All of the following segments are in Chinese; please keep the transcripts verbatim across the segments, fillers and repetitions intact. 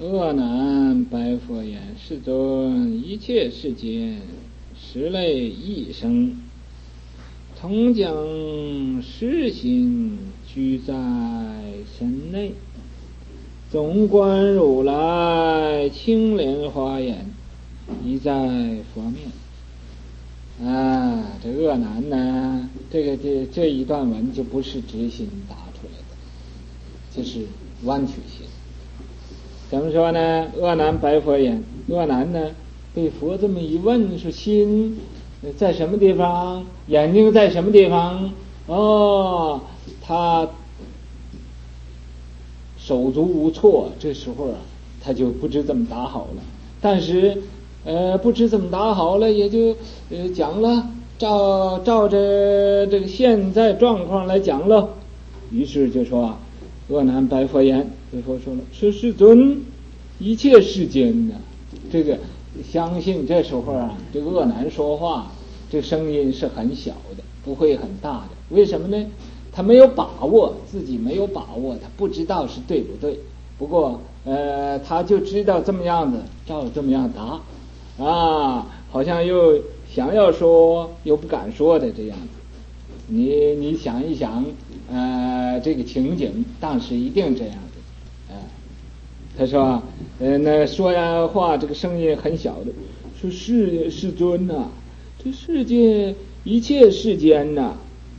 阿难白佛言：世尊，一切世间十类异生，同讲实行，居在身内。纵观如来青莲花眼，一在佛面。啊，这阿难呢，这个这这一段文就不是直心答出来的，这是弯曲心。怎么说呢？阿难白佛言，阿难呢被佛这么一问，说心在什么地方，眼睛在什么地方？哦，他手足无措，这时候啊，他就不知怎么答好了。但是，呃，不知怎么答好了，也就呃讲了，照照着这个现在状况来讲了。于是就说啊，阿难白佛言，白佛说了，说世尊，一切世间呢，这个相信这时候啊，这个阿难说话，这声音是很小的，不会很大的。为什么呢？他没有把握，自己没有把握，他不知道是对不对。不过，呃，他就知道这么样子，照这么样答，啊，好像又想要说又不敢说的这样子。你你想一想，呃，这个情景，当时一定这样子，啊、呃，他说，呃，那说呀话，这个声音很小的，说世世尊呐、啊，这世界一切世间呐、啊。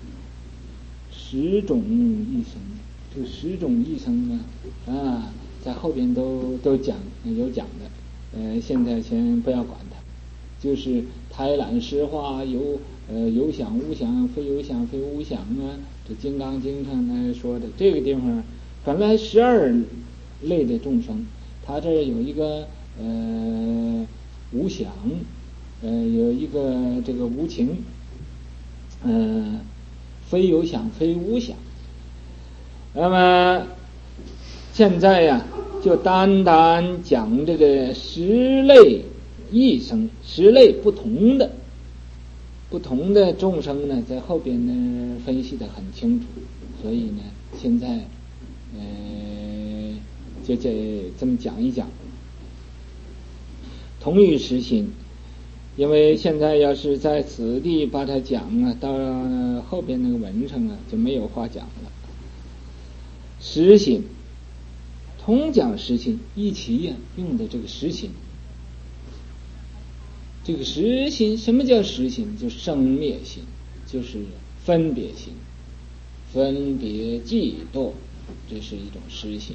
十种异生，这十种异生呢，啊，在后边都都讲有讲的，呃，现在先不要管它，就是胎卵湿化，有呃有想无想，非有想非无想啊，这《金刚经》上呢说的这个地方，本来十二类的众生，他这有一个呃无想，呃有一个这个无情，呃。非有想非无想，那么现在呀、啊，就单单讲这个十类异生，十类不同的不同的众生呢，在后边呢分析得很清楚，所以呢，现在呃就这这么讲一讲，同于实心。因为现在要是在此地把它讲啊，到后边那个文上啊就没有话讲了。实心，同讲实心，一起呀、啊、用的这个实心。这个实心，什么叫实心？就生灭心，就是分别心，分别嫉妒，这是一种实心。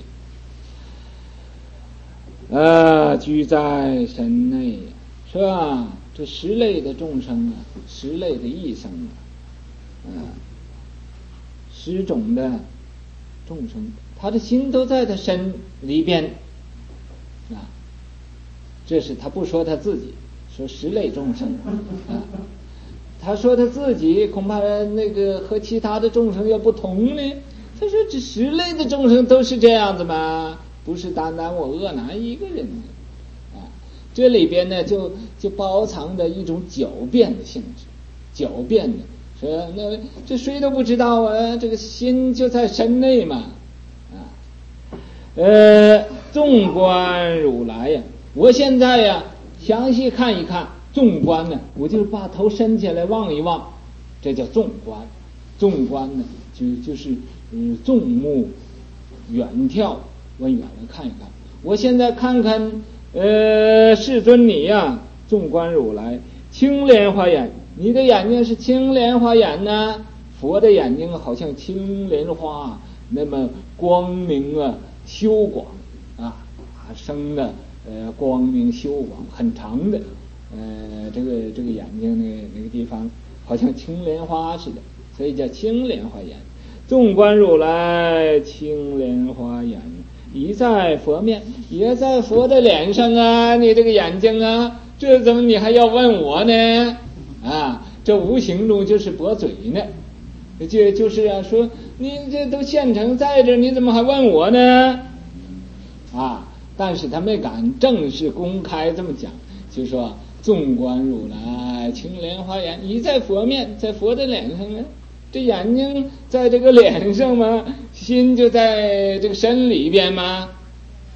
啊，居在身内，是吧？这十类的众生啊，十类的异生啊，啊，十种的众生，他的心都在他身里边啊。这是他不说他自己，说十类众生啊。他说他自己恐怕那个和其他的众生要不同呢。他说这十类的众生都是这样子吗？不是单单我阿难一个人的。这里边呢，就就包藏着一种狡辩的性质，狡辩的说，那这谁都不知道啊，这个心就在身内嘛，啊，呃，纵观如来呀，我现在呀，详细看一看，纵观呢，我就把头伸起来望一望，这叫纵观，纵观呢，就就是嗯，纵目远眺，往远了看一看，我现在看看。呃，世尊你呀、啊，纵观如来，青莲花眼，你的眼睛是青莲花眼呢？佛的眼睛好像青莲花那么光明啊，修广啊，生的呃光明修广，很长的，呃，这个这个眼睛那个那个地方好像青莲花似的，所以叫青莲花眼。纵观如来，青莲花眼。一在佛面，也在佛的脸上啊！你这个眼睛啊，这怎么你还要问我呢？啊，这无形中就是驳嘴呢。这就是啊，说你这都现成在这，你怎么还问我呢？啊，但是他没敢正式公开这么讲，就说纵观如来，青莲花眼，一在佛面，在佛的脸上呢。这眼睛在这个脸上吗？心就在这个身里边吗？这是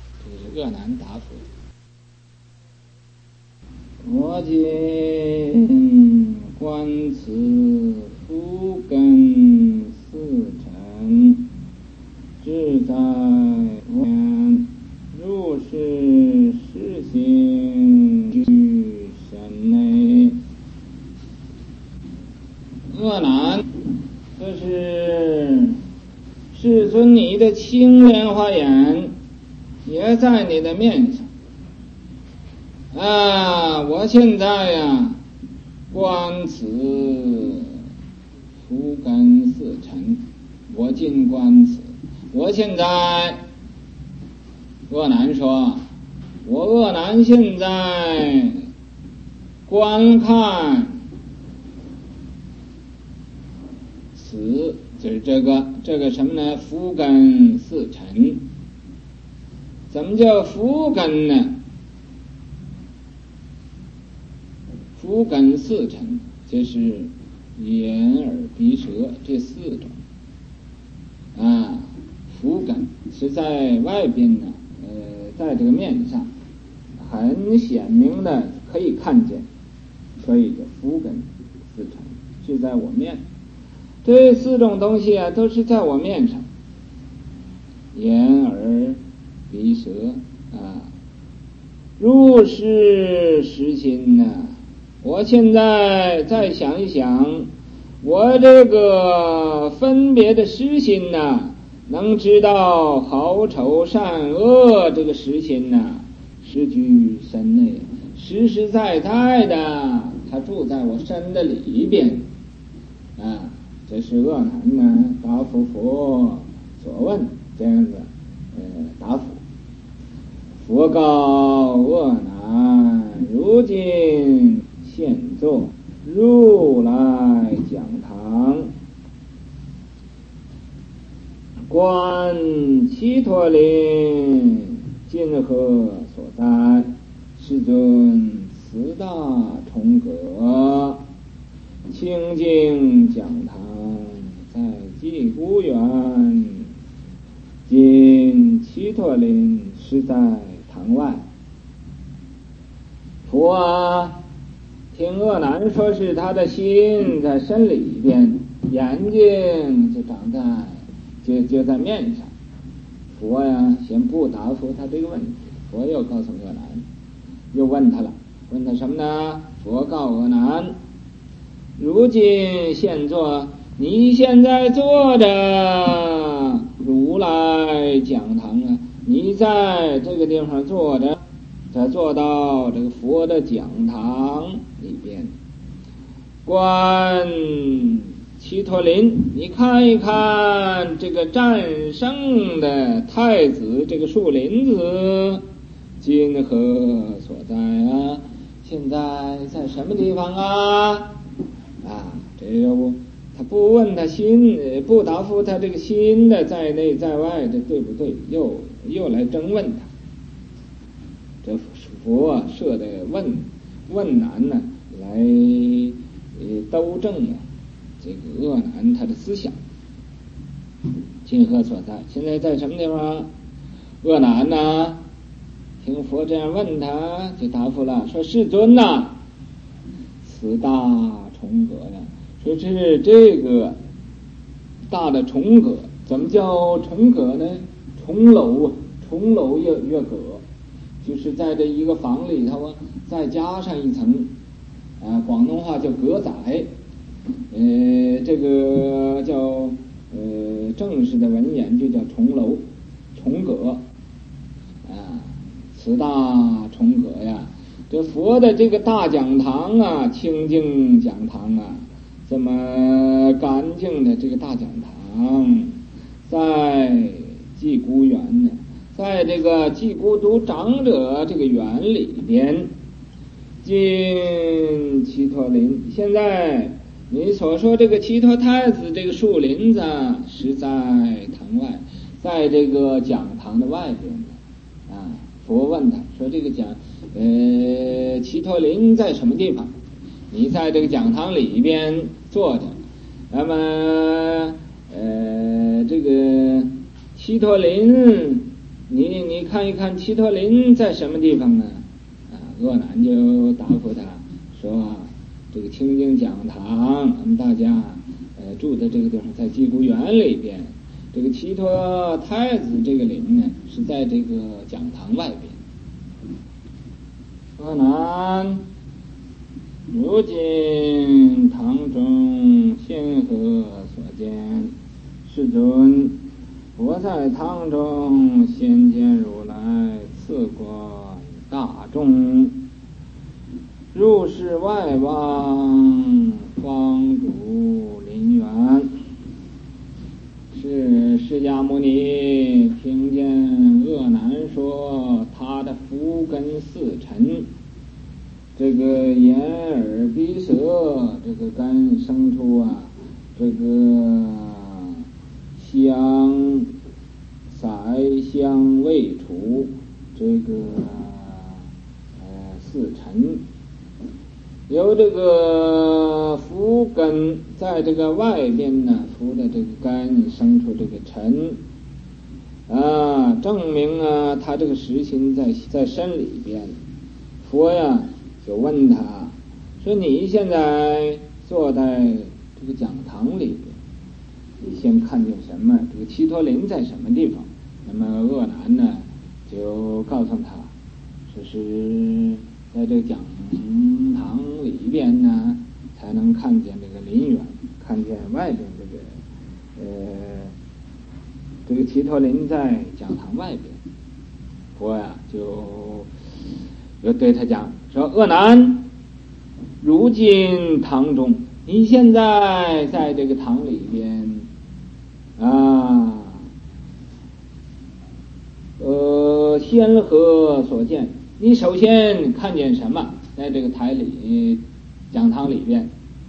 恶男答复：我今观此福根四尘，志在愿入世实行于身内。恶男，这是世尊你的青莲花眼也在你的面上啊！我现在呀，观此福根四尘，我今观此。我现在，恶男说，我恶男现在观看此，就是这个这个什么呢？福根四尘。怎么叫福根呢？福根四尘，就是眼耳鼻舌这四种啊。福根是在外边呢，呃，在这个面上很显明的可以看见，所以叫福根四尘是在我面。这四种东西啊，都是在我面上，眼耳鼻舌啊，入世实心呐、啊。我现在再想一想，我这个分别的实心呐、啊，能知道好丑善恶这个实心呐、啊，实居身内，实实在在的，它住在我身的里边啊。这是恶男呢答复佛所问，这样子呃答复。佛告恶男：如今现作如来讲堂，观祇陀林今何所在？世尊此大重阁，清净讲堂在寂孤园，今祇陀林是在堂外。佛啊，听恶男说是他的心在身里边，眼睛就长在就就在面上。佛呀，先不答复他这个问题，佛又告诉恶男，又问他了，问他什么呢？佛告恶男：如今现坐，你现在坐着如来讲堂啊，你在这个地方坐着，再坐到这个佛的讲堂里边，观祇陀林，你看一看这个战胜的太子这个树林子今何所在啊？现在在什么地方啊？啊，这个他不问他心，不答复他这个心的在内在外的对不对，又又来争问他。这佛设的问问难呢，来呃兜正啊这个恶男他的思想。今何所在？现在在什么地方？恶男呢，听佛这样问他，就答复了，说世尊呐、啊，此大重阁呀，说是这个大的重阁。怎么叫重阁呢？重楼啊，重楼越越阁，就是在这一个房里头啊，再加上一层啊，广东话叫阁仔，呃，这个叫呃正式的文言就叫重楼、重阁啊。此大重阁呀，这佛的这个大讲堂啊，清净讲堂啊，这么干净的这个大讲堂，在寂孤园呢，在这个寂孤独长者这个园里边，今祇陀林，现在你所说这个祇陀太子这个树林子是在堂外，在这个讲堂的外边啊。佛问他说：“这个讲，呃，祇陀林在什么地方？你在这个讲堂里边坐着，那么，呃，这个祇陀林你你看一看齐陀林在什么地方呢？啊，鄂南就答复他说，这个清净讲堂，我们大家呃住的这个地方在寂孤园里边，这个齐陀太子这个林呢是在这个讲堂外边。鄂南，如今堂中现何所见？世尊，我在堂中先见如来赐观大众，入室外望，方主林园。是释迦牟尼听见鄂南说他的福根四尘，这个眼耳鼻舌这个根生出啊，这个香色香味触这个呃四尘，由这个福根在这个外边呢，福的这个根生出这个尘啊，证明啊他这个实心在在身里边。佛呀就问他说，你现在坐在这个讲堂里边，你先看见什么？这个齐陀林在什么地方？那么鄂南呢就告诉他说，是在这个讲堂里边呢才能看见这个林园，看见外边这个呃这个齐陀林在讲堂外边。佛呀就又对他讲说，鄂南，如今堂中，你现在在这个堂里边啊，呃先何所见？你首先看见什么？在这个台里讲堂里边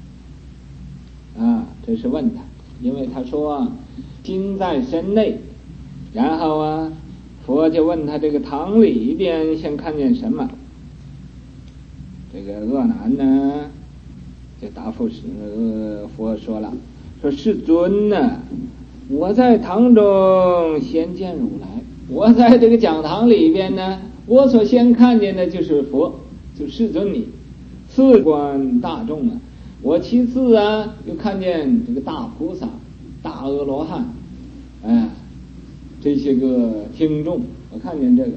啊，这是问他，因为他说心在身内，然后啊佛就问他这个堂里边先看见什么？这个鄂南呢就答复是呃佛说了，说世尊呢、啊，我在堂中先见如来，我在这个讲堂里边呢，我所先看见的就是佛，就世尊你。次观大众啊，我其次啊又看见这个大菩萨、大阿罗汉，哎，这些个听众，我看见这个。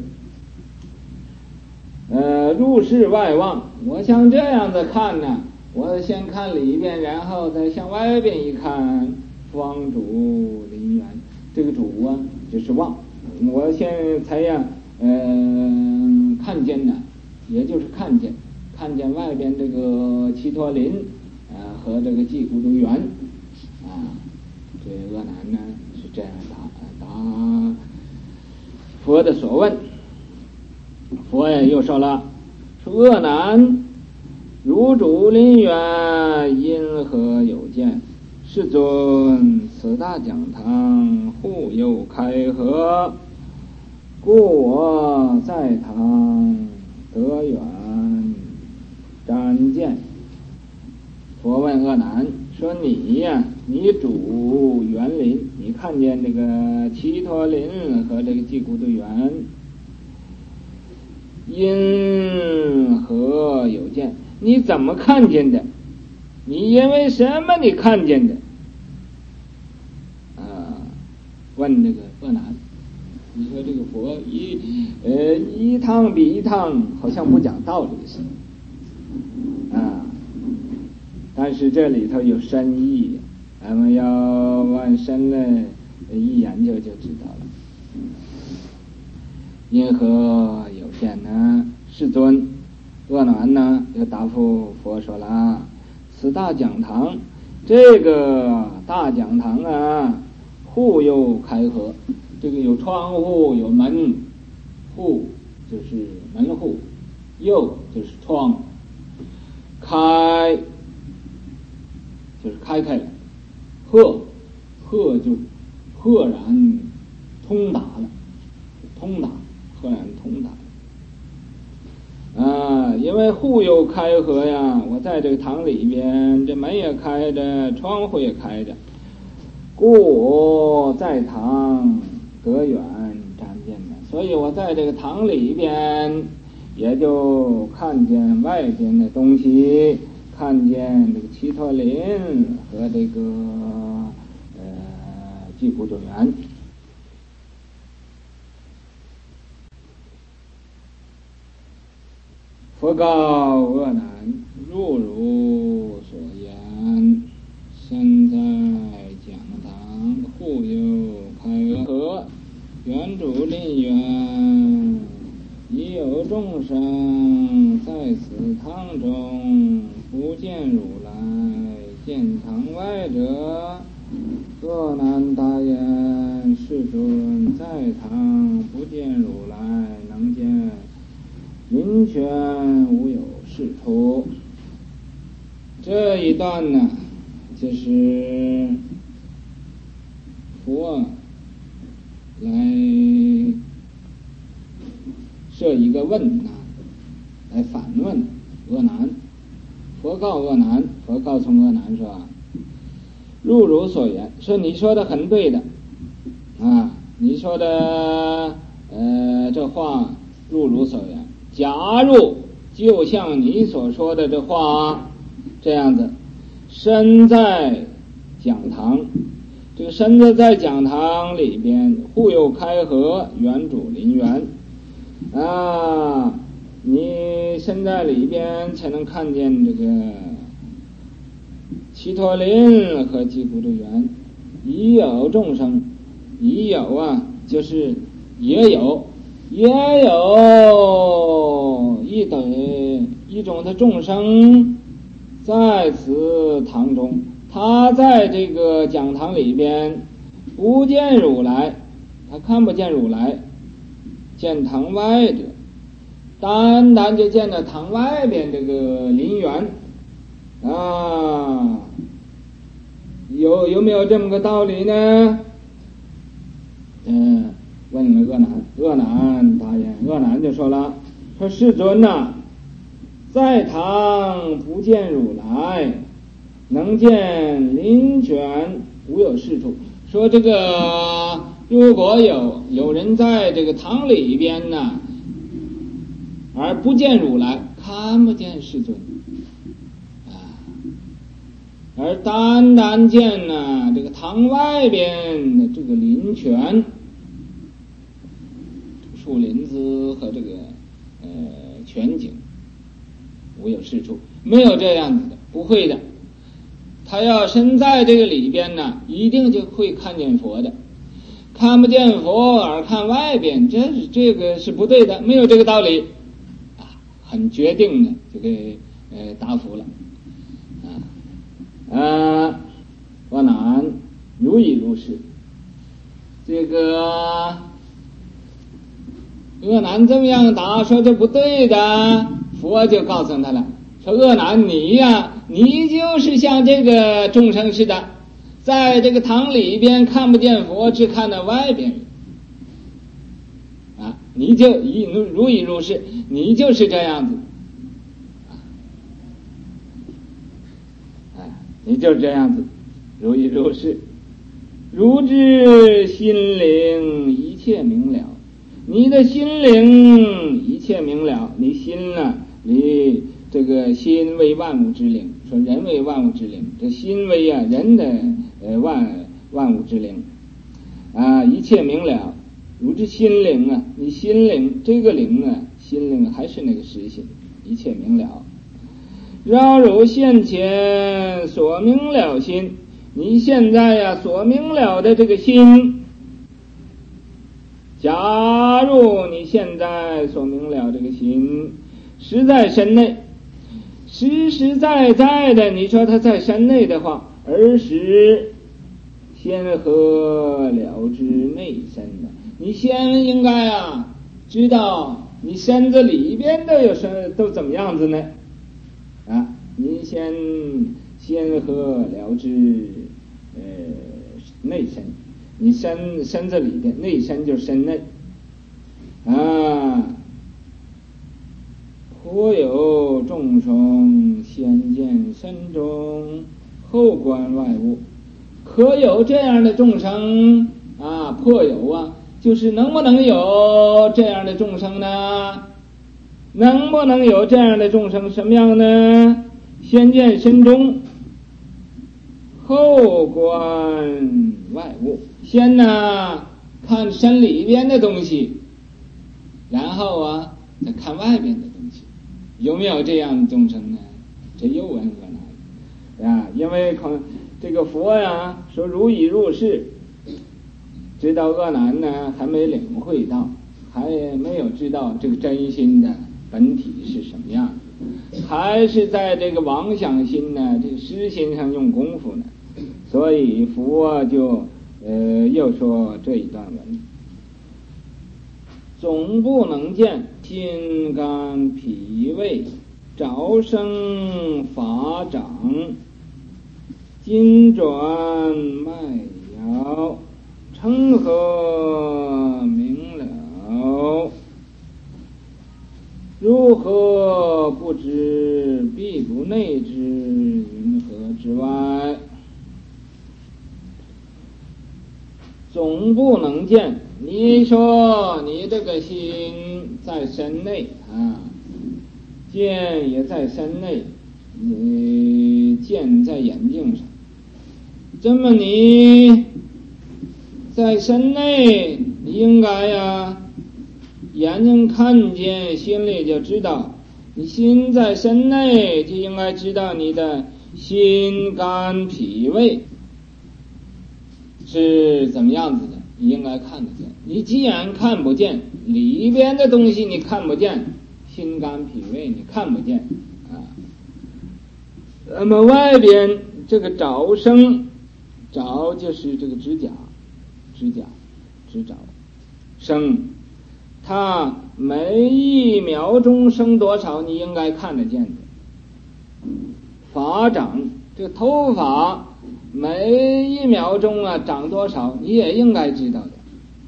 呃，入室外望，我像这样子看呢，我先看里边，然后再向外边一看，方主林园。这个主啊，就是望。我现才呀，呃，看见呢，也就是看见，看见外边这个齐陀林，呃，和这个寂孤独园，啊，这鄂南呢是这样答答佛的所问。佛也又说了，说鄂南，如主林园，因何有见？世尊，此大讲堂户有开合，故我在堂得远瞻见。佛问鄂南说，你呀，你主园林，你看见这个齐陀林和这个寂孤独园，因何有见？你怎么看见的？你因为什么你看见的？啊，问这个鄂南。你说这个佛一呃一趟比一趟好像不讲道理似的啊，但是这里头有深意，咱们要往深了一研究就知道了。因何有见呢？世尊，鄂南呢又答复佛说了，此大讲堂，这个大讲堂啊，户又开合，这个有窗户有门，户就是门户，又就是窗，开就是开开了，赫赫就赫然通达了，通达赫然通达啊！因为户又开合呀，我在这个堂里边，这门也开着，窗户也开着，故我在堂得远瞻见的。 所以我在这个堂里边也就看见外边的东西，看见这个齐陀林和这个呃济苦种园。佛告阿难：如汝所言，身在讲堂，护佑开合，园主林园，已有众生在此堂中，不见如来，见堂外者。阿难答言：世尊，在堂不见如来，能见林泉，无有是处。这一段呢，就是佛来设一个问难，来反问阿难。佛告阿难，佛告诉阿难说：如汝所言，说你说的很对的啊，你说的呃这话如汝所言。假如就像你所说的这话这样子，身在讲堂，这个身子在讲堂里边，护佑开合，园主林园啊，你身在里边才能看见这个齐陀林和济苦种园。已有众生，已有啊，就是也有也有一等一种的众生在此堂中，他在这个讲堂里边不见如来，他看不见如来，见堂外者，单单就见到堂外边这个林园啊，有有没有这么个道理呢？嗯，问了阿难，阿难答言，阿难就说了，说世尊呐、啊，在堂不见如来，能见林泉，无有是处。说这个如果有有人在这个堂里边呢，而不见如来，看不见世尊啊，而单单见呢这个堂外边的这个林泉，树林子和这个呃全景，无有是处，没有这样子的，不会的。他要身在这个里边呢，一定就会看见佛的。看不见佛而看外边，这是这个是不对的，没有这个道理啊，很决定的就给呃答复了啊啊，阿难如已如是。这个阿难这么样答，说这不对的，佛就告诉他了，说阿难你呀、啊，你就是像这个众生似的，在这个堂里边看不见佛，只看到外边啊，你就一如已如是，你就是这样子啊，你就是这样子，如已如是。如知心灵一切明了，你的心灵一切明了，你心呢，你这个心为万物之灵，说人为万物之灵，这心为啊人的呃万万物之灵啊，一切明了。如知心灵啊，你心灵这个灵啊，心灵还是那个实心，一切明了。绕如现前所明了心，你现在呀、啊、所明了的这个心，假如你现在所明了这个心实在身内，实实在在的，你说他在身内的话，而时先合了知内身的，你先应该啊知道你身子里边都有什都怎么样子呢？啊，你先先合了知呃内身，你身身子里边，内身就是身内啊。颇有众生先见身中，后观外物，可有这样的众生啊？颇有啊， 就是能不能有这样的众生呢？能不能有这样的众生？什么样呢？先见身中，后观外物。先呢看身里边的东西，然后啊再看外边的东西。有没有这样的众生呢？这又问何难啊？因为这个佛呀说如已入世，知道恶难呢还没领会到，还没有知道这个真心的本体是什么样，还是在这个妄想心呢这个实心上用功夫呢。所以佛就呃又说这一段文，总不能见心肝脾胃着生法长筋转脉摇成何明了？如何不知必不内知云何之外？总不能见，你说你这个心在身内啊，见也在身内，你见在眼睛上，这么你在身内，你应该呀眼睛看见，心里就知道。你心在身内，就应该知道你的心肝脾胃是怎么样子的，你应该看得见。你既然看不见里边的东西，你看不见心肝脾胃，你看不见啊。那么外边这个爪生，爪就是这个指甲，指甲指爪生，它每一秒钟生多少，你应该看得见的。发长，这个头发每一秒钟啊长多少，你也应该知道的。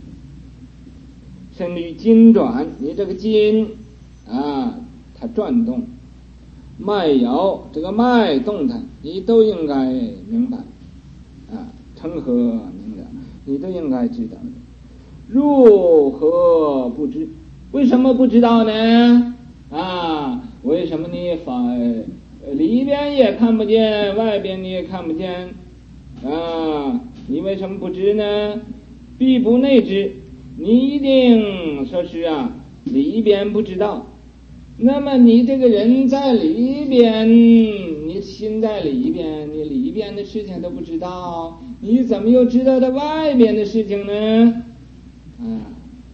甚至筋转，你这个筋啊它转动，脉摇，这个脉动弹，你都应该明白啊，成何明了，你都应该知道的。如何不知？为什么不知道呢？啊，为什么你法里边也看不见，外边你也看不见啊？你为什么不知呢？必不内知，你一定说是啊里边不知道。那么你这个人在里边，你心在里边，你里边的事情都不知道，你怎么又知道的外边的事情呢？啊，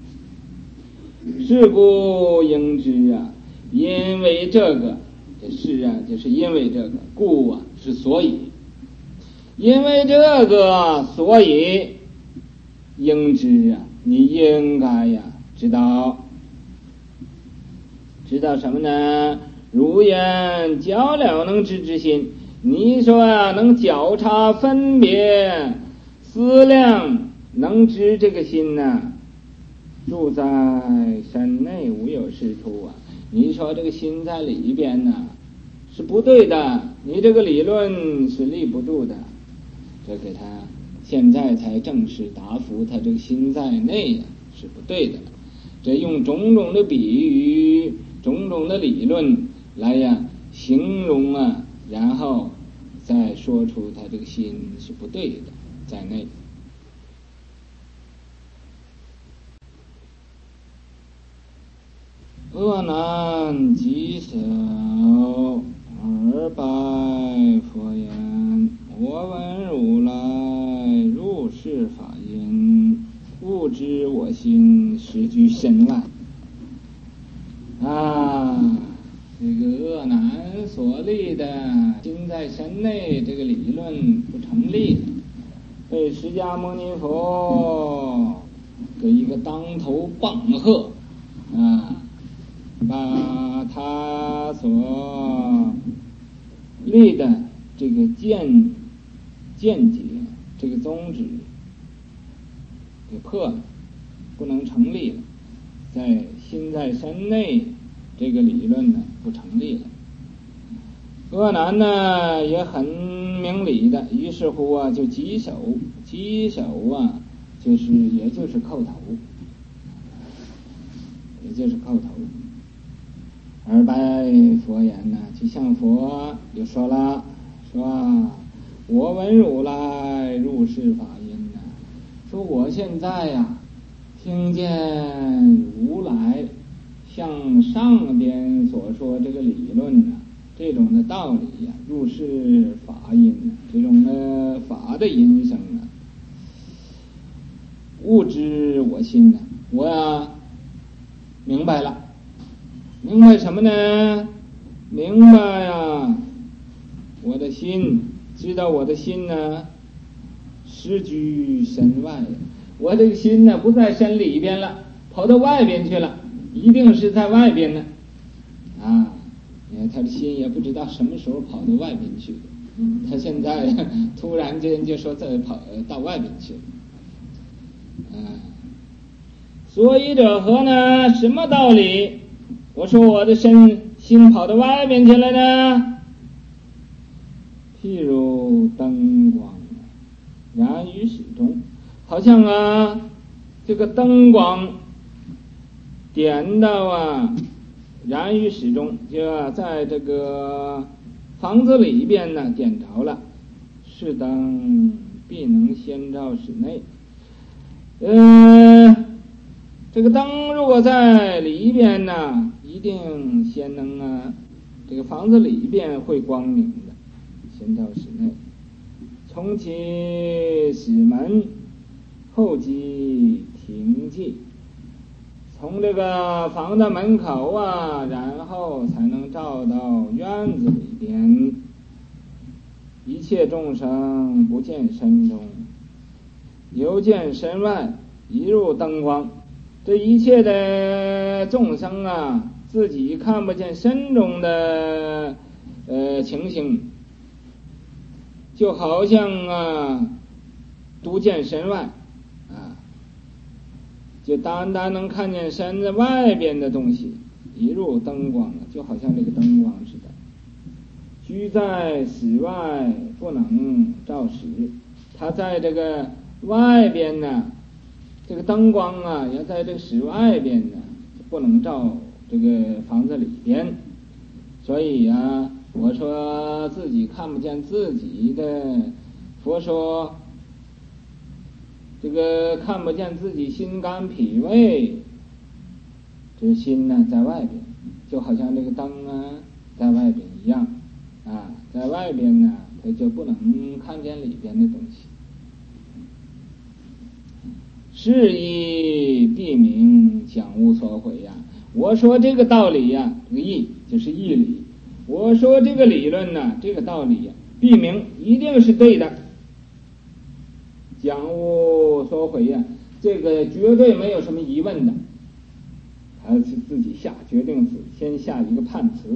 是故应知啊，因为这个，这是啊，就是因为这个，故啊是所以，因为这个，所以应知啊，你应该呀知道，知道什么呢？如言较了能知之心，你说啊，能觉察分别思量，能知这个心呢、啊？住在身内无有是处啊！你说这个心在里边呢、啊，是不对的，你这个理论是立不住的。这给他现在才正式答复，他这个心在内呀、啊、是不对的。这用种种的比喻、种种的理论来呀形容啊，然后再说出他这个心是不对的，在内。恶难稽首，而拜佛言：我闻如来入世法音，悟知我心实居身外。啊，这个恶难所立的心在身内这个理论不成立，被释迦牟尼佛给一个当头棒喝啊！把他所立的这个见见解这个宗旨给破了，不能成立了，在心在身内这个理论呢不成立了。恶难呢也很明理的，于是乎啊就稽首，稽首啊就是也就是叩头也就是叩头。而拜佛言呢，就向佛又说了，说啊，我闻如来入世法音呢，说我现在呀、啊，听见如来像上边所说这个理论呢，这种的道理呀、啊，入世法音呢，这种的法的音声呢，悟知我心呢，我呀明白了。明白什么呢？明白呀，我的心，知道我的心呢，失居身外。我这个心呢，不在身里边了，跑到外边去了，一定是在外边呢。啊，他的心也不知道什么时候跑到外边去的。他现在突然间就说再跑到外边去了。啊，所以者何呢？什么道理？我说我的身心跑到外边去了呢，譬如灯光燃于始中，好像啊这个灯光点到啊燃于始中，就啊在这个房子里边呢点着了，是灯必能先照室内。呃这个灯如果在里边呢，一定先能啊，这个房子里边会光明的，先照室内。从其始门，后即停寂。从这个房子门口啊，然后才能照到院子里边。一切众生不见身中，犹见身外，一入灯光。这一切的众生啊，自己看不见身中的呃情形，就好像啊独见身外啊，就单单能看见身子外边的东西，一入灯光，就好像这个灯光似的。居在室外不能照室，他在这个外边呢，这个灯光啊要在这个室外边呢，不能照这个房子里边。所以啊，我说自己看不见自己的，佛说这个看不见自己心肝脾胃，这心呢在外边，就好像这个灯啊在外边一样啊，在外边呢它就不能看见里边的东西。是以必明讲无所毁呀。我说这个道理呀，这个义就是义理。我说这个理论呢，这个道理呀，必明一定是对的。讲无所毁呀，这个绝对没有什么疑问的。他是自己下决定词，先下一个判词。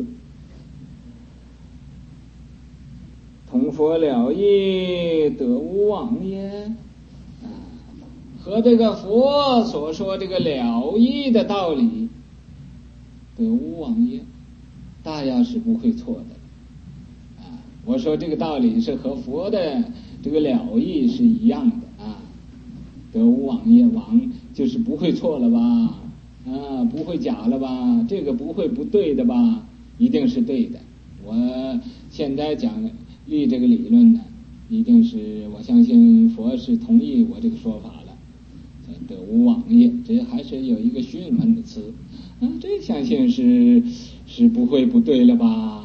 同佛了义，得无妄也。和这个佛所说这个了义的道理，得无妄也，大要是不会错的啊！我说这个道理是和佛的这个了义是一样的啊，得无妄也，妄就是不会错了吧？啊，不会假了吧？这个不会不对的吧？一定是对的。我现在讲立这个理论呢，一定是我相信佛是同意我这个说法了。得无妄也，这还是有一个询问的词，啊，这相信是是不会不对了吧？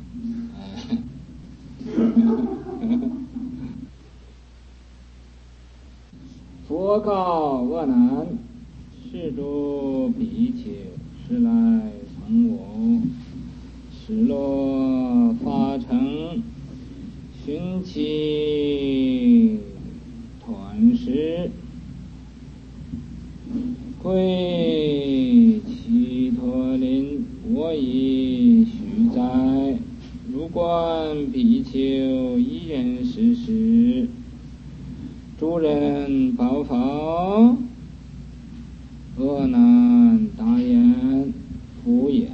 佛告阿难：是诸比丘，是来从我，是若发成，寻其团时。归其陀林，我已许哉。如观比丘一人世事，诸人报否？阿难答言：复也。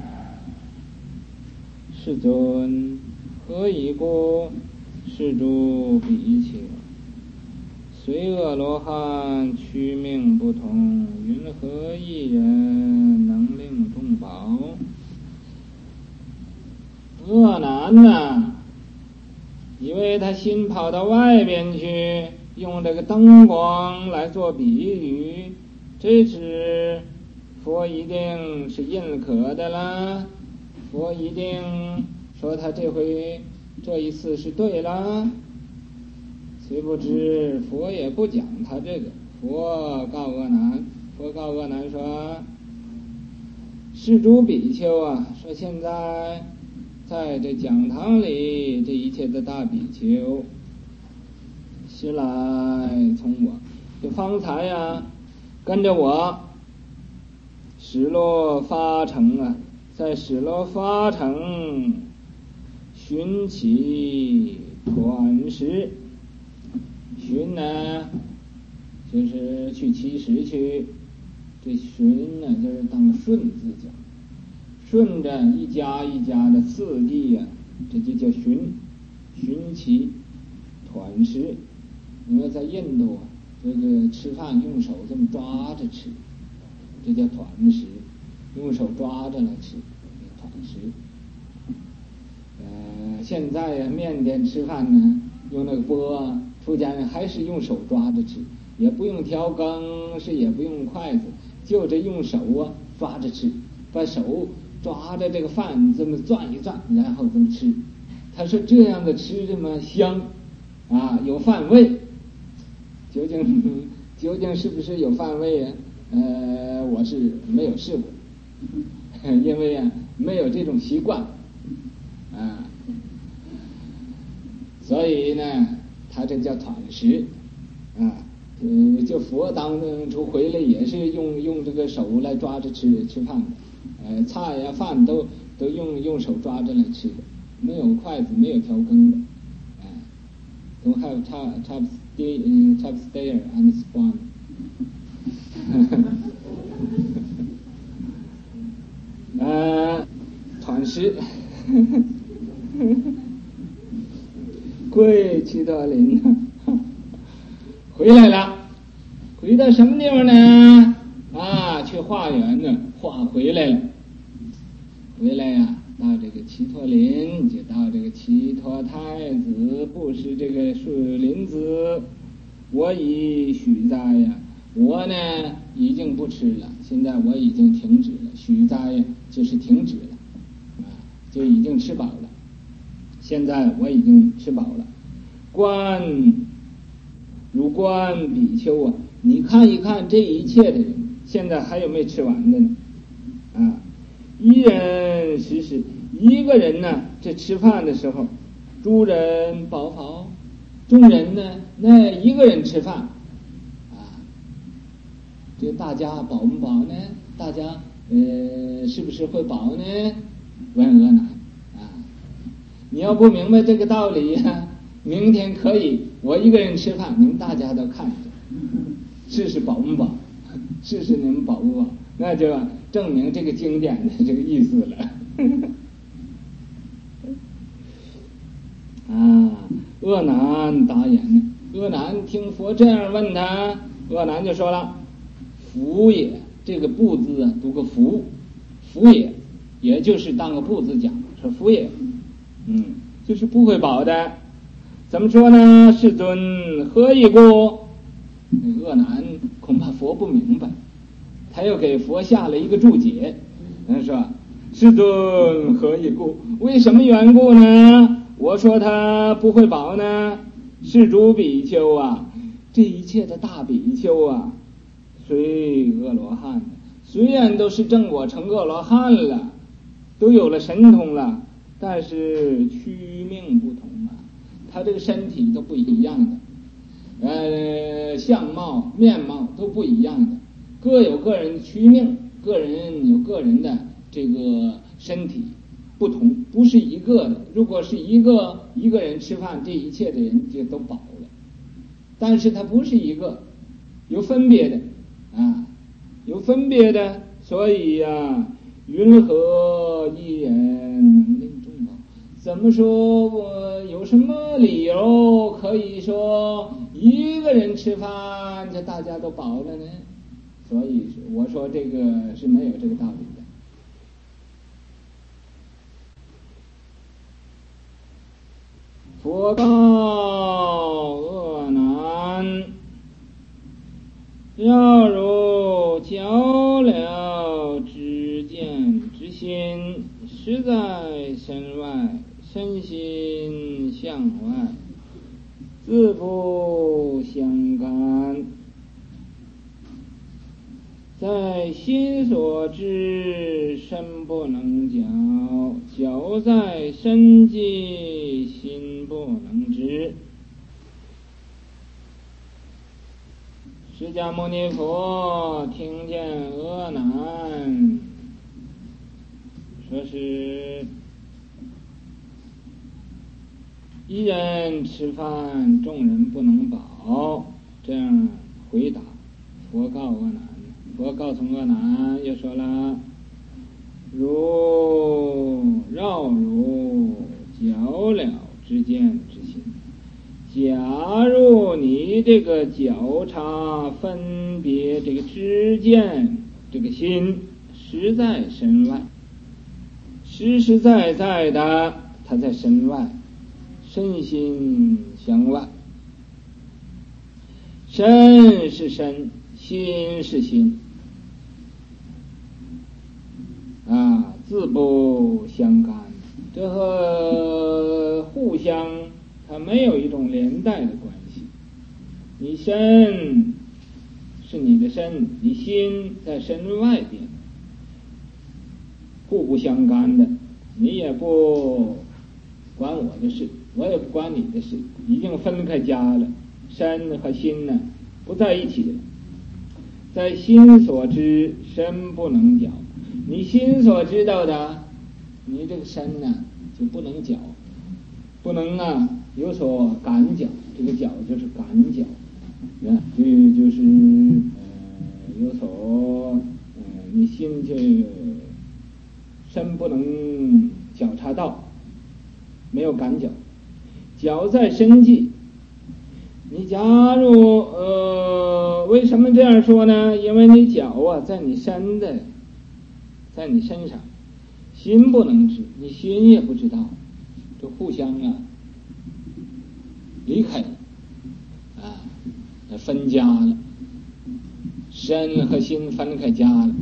世尊，何以故？是诸比丘，虽阿罗汉趣命不同，云何一人能令好。恶男呢，因为他心跑到外边去，用这个灯光来做比喻，这是佛一定是认可的啦，佛一定说他这回这一次是对啦。虽不知佛也不讲他这个，佛告恶男，佛告恶男说，施主比丘啊，说现在在这讲堂里，这一切的大比丘是来从我就方才呀、啊、跟着我史罗发城啊，在史罗发城寻其团食，寻呢就是去乞食去，这寻呢就是当顺字讲，顺着一家一家的次第呀、啊，这就叫寻寻其团食。因为在印度啊，这个吃饭用手这么抓着吃，这叫团食，用手抓着来吃，团食。呃，现在呀、啊，缅甸吃饭呢，用那个钵啊，出家人还是用手抓着吃，也不用调羹，是也不用筷子，就这用手啊抓着吃，把手抓着这个饭这么转一转，然后这么吃。他说这样的吃这么香啊，有饭味。究竟究竟是不是有饭味啊？呃，我是没有试过，因为啊没有这种习惯啊，所以呢，他这叫团食啊。嗯，就佛当初回来也是用用这个手来抓着吃吃饭的，呃，菜呀饭都都用用手抓着来吃的，没有筷子，没有调羹的，哎、呃、，don't have chop chopstick, um, chopstick and spoon 。呃，团食，归去到林回来了，回到什么地方呢？啊，去化缘呢，化回来了。回来呀、啊，到这个祇陀林，就到这个祇陀太子布施这个树林子。我已许斋呀，我呢已经不吃了，现在我已经停止了。许斋呀，就是停止了，啊，就已经吃饱了。现在我已经吃饱了。观如观比丘啊，你看一看这一切的人，现在还有没有吃完的呢？啊，一人食食，一个人呢，这吃饭的时候，诸人饱饱，众人呢，那一个人吃饭，啊，这大家饱不饱呢？大家呃，是不是会饱呢？问阿难啊，你要不明白这个道理呀、啊，明天可以我一个人吃饭，你们大家都看着，试试饱不饱，试试你们饱不饱，那就证明这个经典的这个意思了。啊，阿难答言呢，阿难听佛这样问他，阿难就说了：福也，这个不字啊，读个福，福也，也就是当个不字讲，说福也，嗯，就是不会饱的。怎么说呢？世尊何以故？阿难恐怕佛不明白，他又给佛下了一个注解。他说：世尊何以故？为什么缘故呢？我说他不会饱呢？是诸比丘啊，这一切的大比丘啊，虽阿罗汉，虽然都是正果成阿罗汉了，都有了神通了，但是躯命不同啊，他这个身体都不一样的，呃，相貌面貌都不一样的，各有各人的躯命，个人有个人的这个身体不同，不是一个的。如果是一个一个人吃饭，这一切的人就都饱了，但是他不是一个，有分别的啊，有分别的，所以呀、啊，云何一人能令众饱？怎么说我有什么理由可以说一个人吃饭这大家都饱了呢？所以我说这个是没有这个道理的。 佛告阿难：要如较了知见之心，实在身外，身心向外，自不相干。在心所知，身不能矫；矫在身际，心不能知。释迦牟尼佛听见阿难说是一人吃饭，众人不能饱，这样回答。佛告阿难，佛告诉阿难又说了：如绕如较了知见之心。假如你这个觉察分别这个知见这个心实在身外，实实在在的它在身外，身心相外，身是身，心是心啊，自不相干，这和互相它没有一种连带的关系。你身是你的身，你心在身外边，互不相干的。你也不管我的事，我也不管你的事，已经分开家了。身和心呢，不在一起了。在心所知，身不能矫。你心所知道的，你这个身呢就不能矫，不能啊有所感觉，这个觉就是感觉，啊，就就是呃有所呃你心就身不能觉察到，没有感觉。觉在身际，你假如呃为什么这样说呢？因为你觉啊在你身的，在你身上，心不能知，你心也不知道，这互相啊离开了啊，分家了，身和心分开家了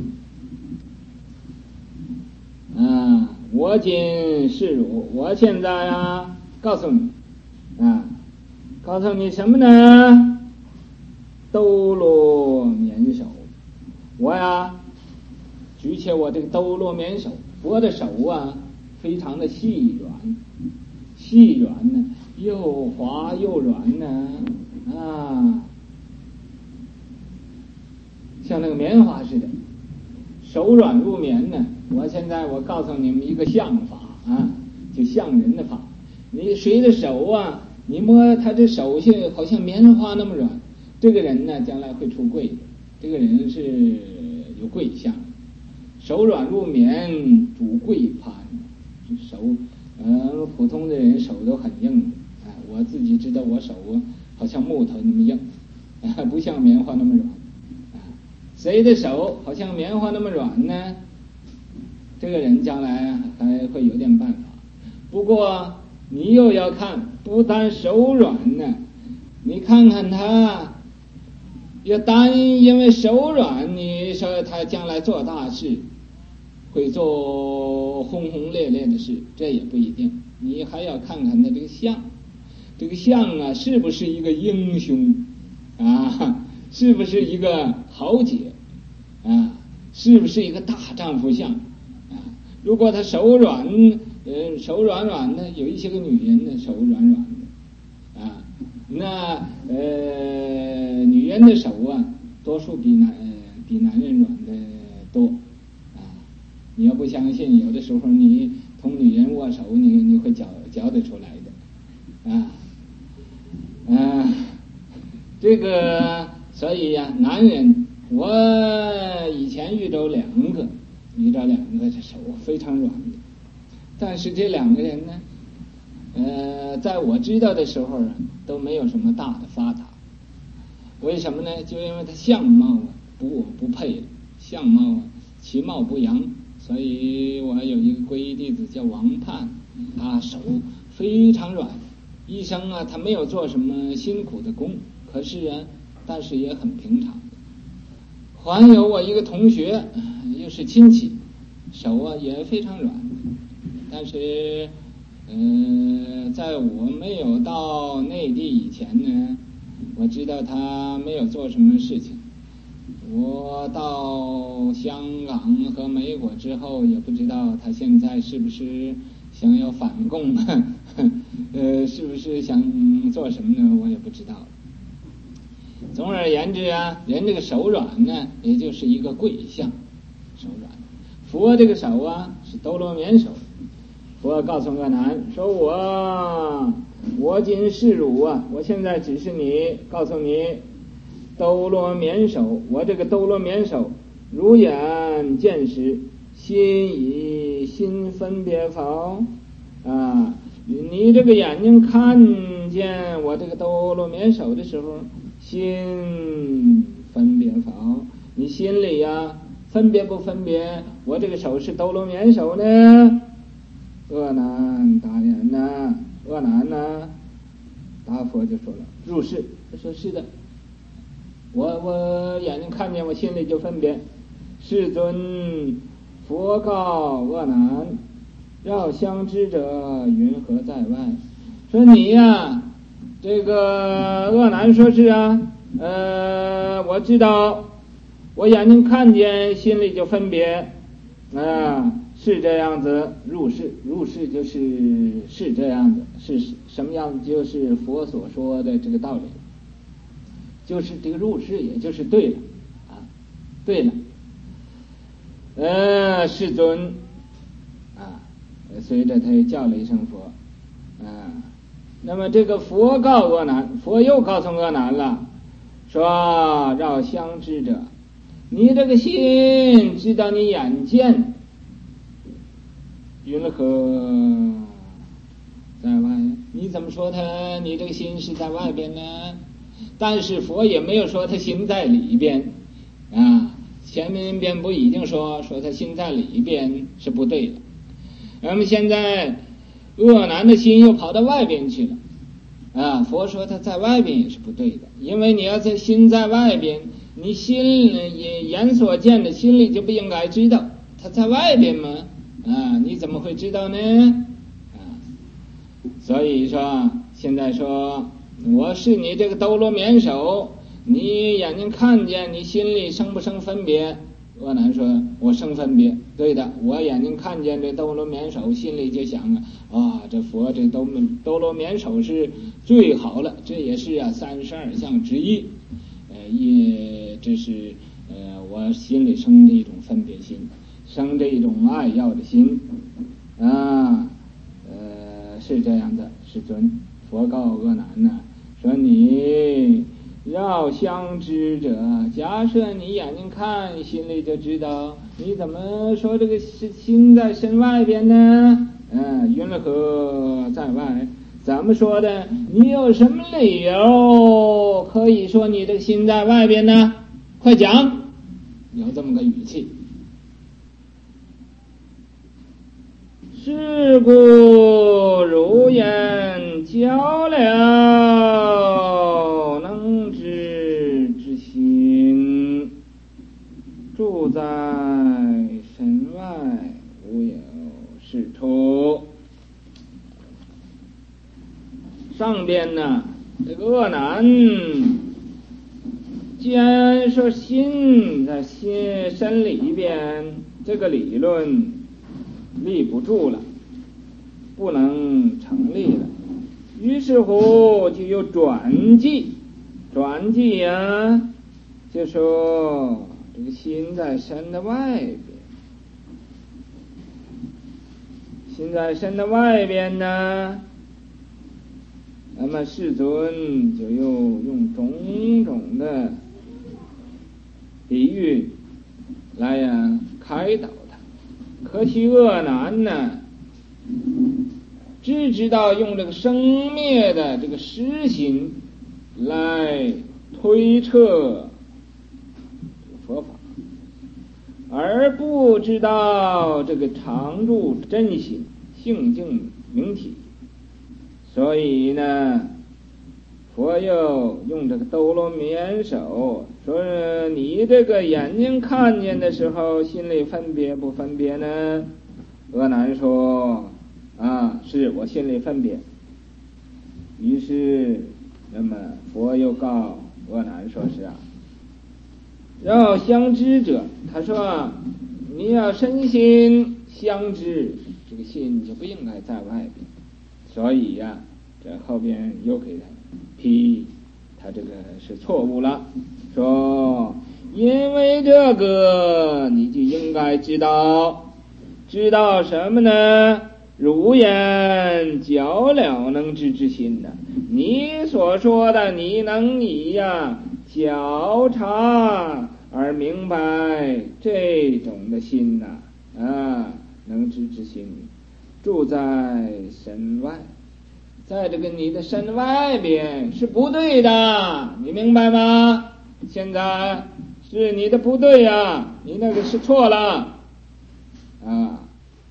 啊。我今示汝，我现在啊告诉你啊，告诉你什么呢？兜罗绵手，我呀举起我这个兜罗绵手，我的手啊非常的细软，细软呢，又滑又软呢，啊，像那个棉花似的，手软如棉呢。我现在我告诉你们一个相法啊，就像人的法。你谁的手啊，你摸他这手性好像棉花那么软，这个人呢将来会出贵的，这个人是有贵相。手软如棉，主贵攀。手呃普通的人手都很硬的，啊，我自己知道我手好像木头那么硬，啊，不像棉花那么软。啊，谁的手好像棉花那么软呢？这个人将来还会有点办法。不过你又要看，不但手软呢，你看看他，要单因为手软，你说他将来做大事，会做轰轰烈烈的事，这也不一定。你还要看看他这个相，这个相啊，是不是一个英雄啊？是不是一个豪杰啊？是不是一个大丈夫相？如果他手软，呃，手软软的，有一些个女人的手软软的，啊，那呃，女人的手啊，多数比男、呃、比男人软的多，啊，你要不相信，有的时候你同女人握手，你你会觉觉得出来的，啊，啊，这个所以呀、啊，男人，我以前遇到两个。遇到两个这手非常软的，但是这两个人呢，呃，在我知道的时候啊，都没有什么大的发达。为什么呢？就因为他相貌啊不不配了，相貌啊其貌不扬，所以我有一个皈依弟子叫王盼，他手非常软， 医生啊，他没有做什么辛苦的工，可是啊，但是也很平常。还有我一个同学，又是亲戚，手啊也非常软，但是，呃，在我没有到内地以前呢，我知道他没有做什么事情。我到香港和美国之后，也不知道他现在是不是想要反共，呃，是不是想做什么呢？我也不知道。总而言之啊，人这个手软呢，也就是一个贵相，手软。佛这个手啊，是兜罗绵手。佛告诉阿难说我我今是汝啊，我现在只是你，告诉你兜罗绵手，我这个兜罗绵手，如眼见时，心以心分别否？啊，你这个眼睛看见我这个兜罗绵手的时候，心分别否？你心里呀、啊，分别不分别我这个手是兜罗绵手呢？阿难答言呐，阿难呐，答佛就说了，入世。他说是的，我我眼睛看见，我心里就分别。世尊，佛告阿难，绕相知者云何在外？说你呀、啊，这个阿难说是啊，呃，我知道，我眼睛看见，心里就分别，啊，是这样子。入世，入世就是是这样子，是什么样子？就是佛所说的这个道理，就是这个入世，也就是对了啊，对了。呃，世尊啊，随着他叫了一声佛啊。那么这个佛告阿难，佛又告诉阿难了，说绕相知者，你这个心知道你眼见云何在外？你怎么说他你这个心是在外边呢？但是佛也没有说他心在里边啊，前面边不已经说说他心在里边是不对的。那么现在阿难的心又跑到外边去了啊，佛说他在外边也是不对的，因为你要在心在外边，你心也眼所见的，心里就不应该知道他在外边吗？啊，你怎么会知道呢？啊，所以说现在说我是你这个兜罗绵手，你眼睛看见，你心里生不生分别？阿难说我生分别，对的，我眼睛看见这兜罗绵手，心里就想啊，啊，这佛这兜兜罗绵手是最好了，这也是啊三十二相之一，呃，也这是呃我心里生的一种分别心，生这一种爱要的心啊，呃，是这样的。世尊，佛告阿难呢，说你绕相知者，假设你眼睛看，心里就知道，你怎么说这个心在身外边呢？嗯，云何在外？怎么说的？你有什么理由可以说你这个心在外边呢？快讲，有这么个语气。是故如言教了能知之心，住在身外无有是处。上边呢，这个阿难既然说心在心身里边，这个理论立不住了，不能成立了，于是乎就有转记。转记呀、啊，就说这个心在身的外边，心在身的外边呢，那么世尊就又用种种的比喻来呀、啊、开导他。可惜阿难呢，只知道用这个生灭的这个实心来推测佛法，而不知道这个常住真心性净明体。 所以呢，佛又用这个兜罗绵手说，你这个眼睛看见的时候，心里分别不分别呢？阿难说啊，是我心里分别。于是那么佛又告阿难说是啊，要相知者，他说啊，你要身心相知，这个心就不应该在外边。所以呀、啊，这后边又给他批他这个是错误了，说因为这个你就应该知道，知道什么呢？如言较了能知之心呢、啊？你所说的你能以呀较察而明白这种的心呐 啊, 啊，能知之心住在身外，在这个你的身外边是不对的，你明白吗？现在是你的不对呀、啊，你那个是错了啊。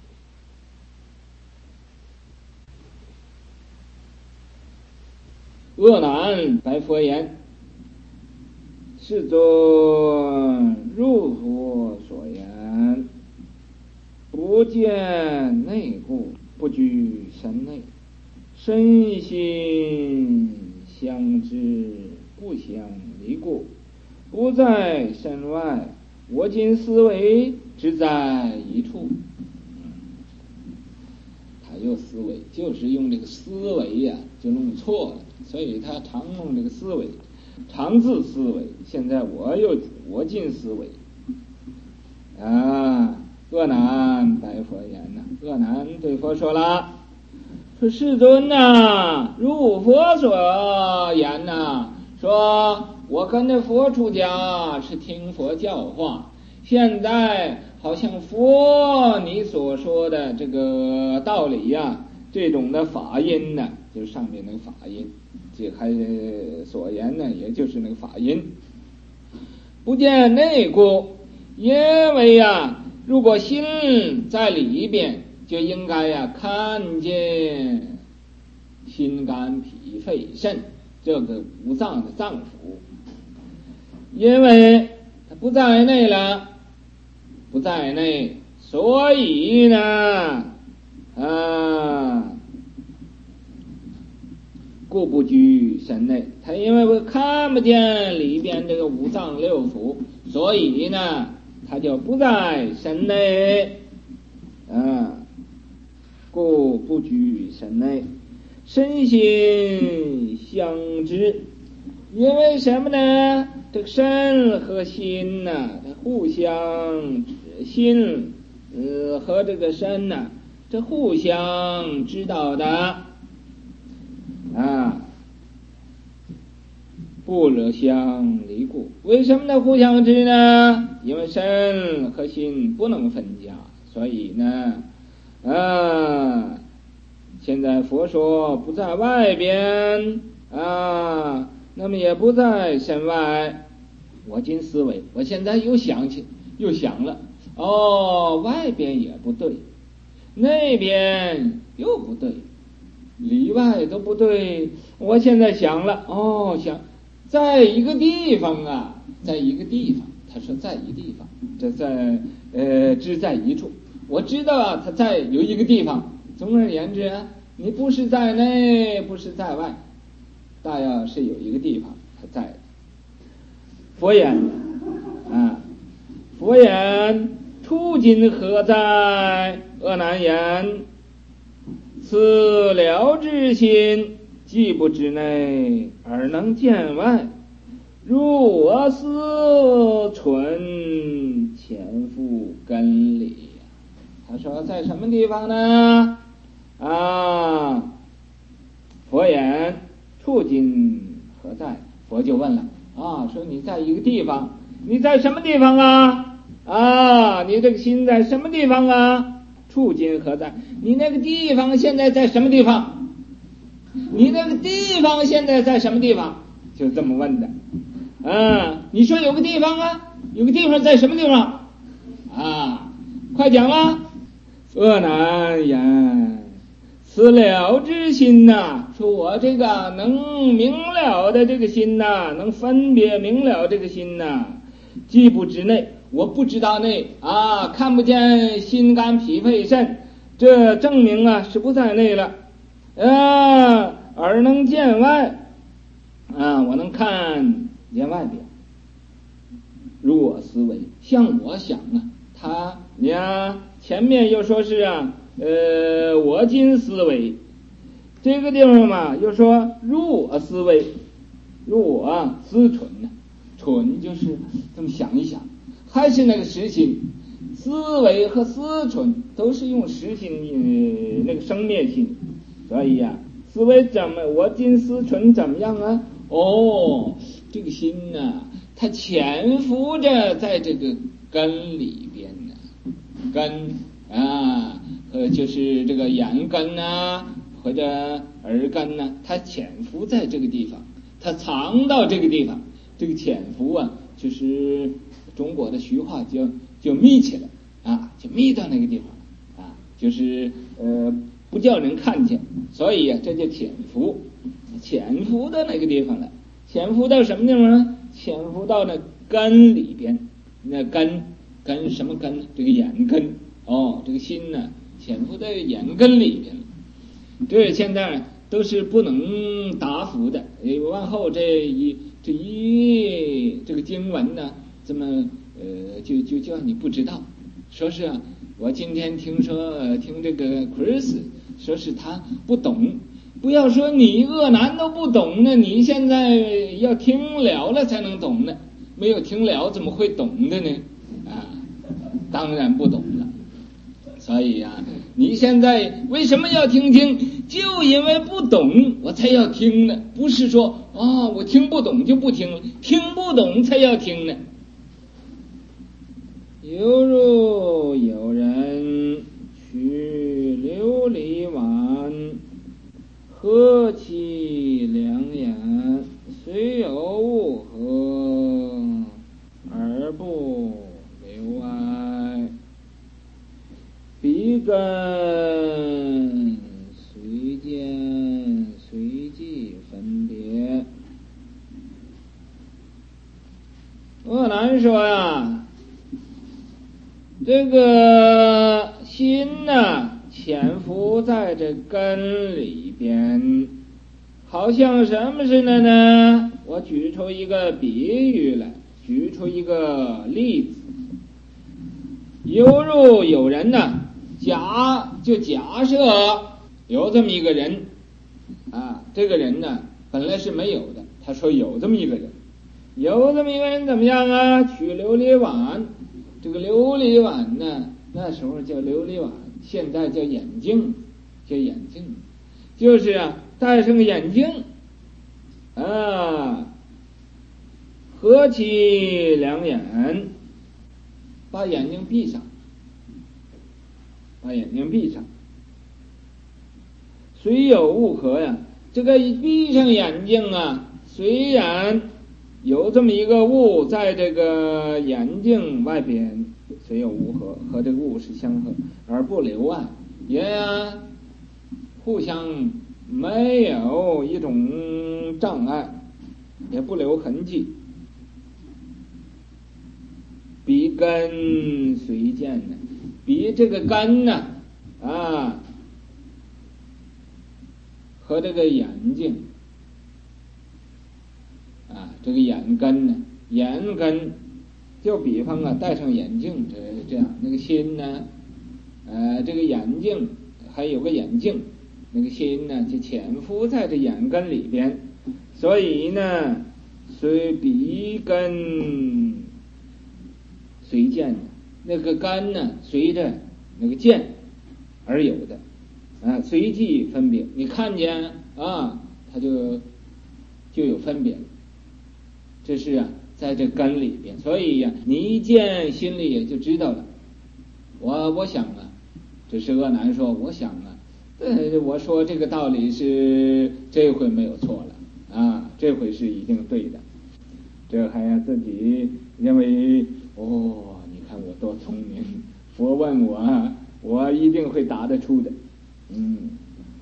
阿难白佛言：世尊，如佛所言，不见内故，不居身内，身心相知，不相离故，不在身外，我今思维只在一处。他又思维，就是用这个思维呀、啊，就弄错了，所以他常用这个思维，常自思维。现在我又我尽思维啊！阿难白佛言呐、啊，阿难对佛说了，说世尊呐、啊，如佛所言呐、啊，说我跟着佛出家是听佛教化，现在好像佛你所说的这个道理呀、啊，这种的法音呢，就是上面那个法音，这还所言呢，也就是那个法音。不见内故，因为呀、啊，如果心在里边，就应该呀、啊、看见心肝脾肺肾这个五脏的脏腑，因为它不在内了。不在内，所以呢，啊，故不居身内。他因为我看不见里边这个五脏六腑，所以呢，他就不在身内，啊，故不居身内，身心相知。因为什么呢？这个身和心呐、啊，它互相心呃和这个身呐、啊，这互相知道的啊，不惹相离故。为什么呢？互相知呢？因为身和心不能分家，所以呢，啊，现在佛说不在外边啊。那么也不在身外，我今思维，我现在又想起，又想了，哦，外边也不对，那边又不对，里外都不对。我现在想了，哦，想在一个地方啊，在一个地方，他说在一个地方，这在呃只在一处。我知道啊，他在有一个地方。总而言之啊，你不是在内，不是在外。大要是有一个地方他在的。佛言啊，佛言处今何在？阿难言：此了知心，既不知内，而能见外，如我思存潜伏根里。他说在什么地方呢？啊，佛言处今何在？佛就问了啊，说你在一个地方，你在什么地方啊？啊，你这个心在什么地方啊？处今何在？你那个地方现在在什么地方？你那个地方现在在什么地方？就这么问的。啊，你说有个地方啊，有个地方在什么地方？啊，快讲啊！阿难言： 此了知心呐、啊，说我这个能明了的这个心呐、啊，能分别明了这个心呐、啊，既不知内，我不知道内啊，看不见心肝脾肺肾，这证明啊是不在内了。啊，而能见外啊，我能看见外边。如我思维，像我想啊，他你啊，前面又说是啊。呃，我今思维，这个地方嘛，又说入我思维，入我啊思忖呢，忖就是这么想一想，还是那个实心，思维和思忖都是用实心、呃、那个生灭心，所以呀、啊，思维怎么，我今思忖怎么样啊？哦，这个心呢、啊，它潜伏着在这个根里边呢，根啊。呃，就是这个眼根呐，或者耳根呐，它潜伏在这个地方，它藏到这个地方。这个潜伏啊，就是中国的俗话叫就密起来啊，就密到那个地方啊，就是呃不叫人看见，所以啊，这就潜伏，潜伏到那个地方了。潜伏到什么地方呢？潜伏到那根里边，那根根什么根？这个眼根哦，这个心呢？潜伏在眼根里边，这现在都是不能答复的。往后这一这一这个经文呢，这么呃就就叫你不知道。说是啊，我今天听说、呃、听这个 Chris 说是他不懂，不要说你鄂南都不懂呢，你现在要听了了才能懂呢，没有听了怎么会懂的呢？啊，当然不懂了。所以呀、啊，你现在为什么要听听？就因为不懂，我才要听呢。不是说啊、哦，我听不懂就不听了，听不懂才要听呢。犹如有人取琉璃碗，合其两眼，虽有物合，而不留爱。鼻根随见随即分别。鄂南说呀，这个心呢、啊，潜伏在这根里边，好像什么似的呢？我举出一个比喻来，举出一个例子，犹如有人呢。假就假设有这么一个人啊，这个人呢本来是没有的，他说有这么一个人，有这么一个人怎么样啊？取琉璃碗，这个琉璃碗呢，那时候叫琉璃碗，现在叫眼镜，叫眼镜，就是啊，戴上个眼镜啊，合起两眼，把眼睛闭上。把眼睛闭上，虽有物合呀，这个闭上眼睛啊，虽然有这么一个物在这个眼睛外边，虽有物合，和这个物是相合，而不留爱，也啊互相没有一种障碍，也不留痕迹。鼻根随见呢，鼻这个根呢啊，和这个眼睛啊，这个眼根呢，眼根就比方啊，戴上眼镜这这样，那个心呢，呃，这个眼镜还有个眼镜，那个心呢就潜伏在这眼根里边，所以呢，随鼻根随见的，那个根呢随着那个见而有的啊，随即分别，你看见啊，它就就有分别了，这是啊在这根里边，所以呀、啊，你一见心里也就知道了。我我想啊，这是鄂南说，我想啊，呃，我说这个道理是这回没有错了啊，这回是一定对的。这还要自己认为哦，你看我多聪明，佛问我，我一定会答得出的。嗯，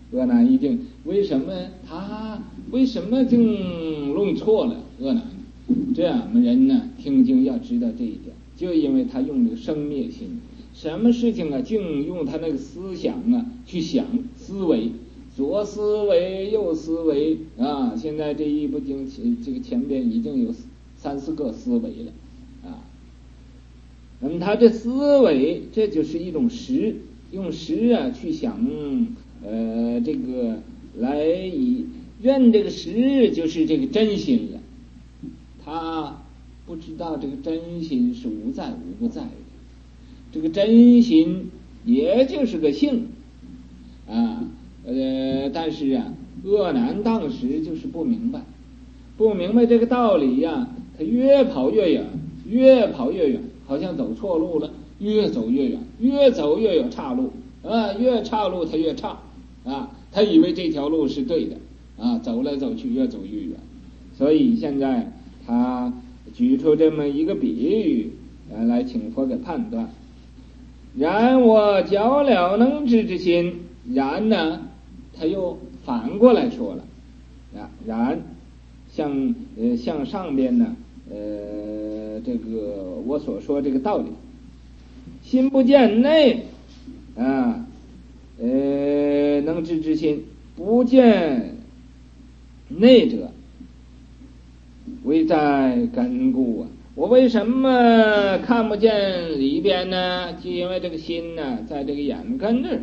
阿难一定，为什么他为什么就弄错了？阿难，这样我们人呢听经要知道这一点，就因为他用这个生灭心，什么事情啊，净用他那个思想啊去想思维，左思维右思维啊。现在这一部经，这个前边已经有三四个思维了啊。那么他这思维，这就是一种识，用识啊去想，呃，这个来以认这个识就是这个真心了。他不知道这个真心是无在无不在的，这个真心也就是个性啊。呃，但是啊，阿难当时就是不明白，不明白这个道理呀、啊，他越跑越远，越跑越远，好像走错路了，越走越远，越走越有岔路啊，越岔路他越岔啊，他以为这条路是对的啊，走来走去越走越远。所以现在他举出这么一个比喻啊，来请佛给判断。然我较了能知之心，然呢他又反过来说了啊，然像呃像上边呢呃这个我所说这个道理，心不见内啊，呃能知之心不见内者，为在根故啊。我为什么看不见里边呢？就因为这个心呢在这个眼根这儿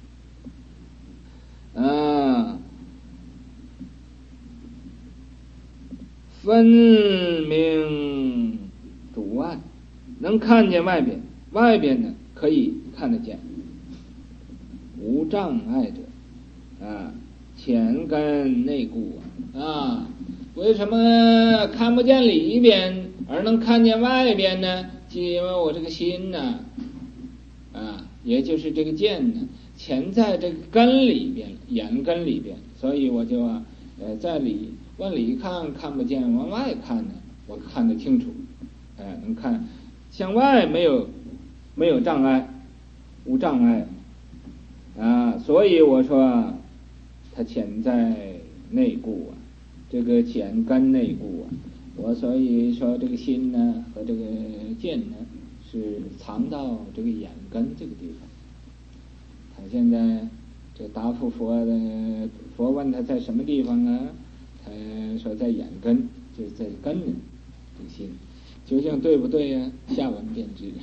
啊，分明主外，能看见外边，外边呢可以看得见，无障碍者啊，前根内故啊。啊，为什么看不见里边而能看见外边呢？就因为我这个心呢啊，也就是这个见呢潜在这个根里边，眼根里边，所以我就啊，呃，在里往里看看不见，往外看呢，我看得清楚，哎、呃，能看向外没有没有障碍，无障碍啊，所以我说它潜在内故啊，这个潜根内故啊，我所以说这个心呢和这个见呢是藏到这个眼根这个地方。他现在这答复佛的，佛问他在什么地方啊？他说在眼根，就是在根呢，这个心究竟对不对呀、啊？下文便知。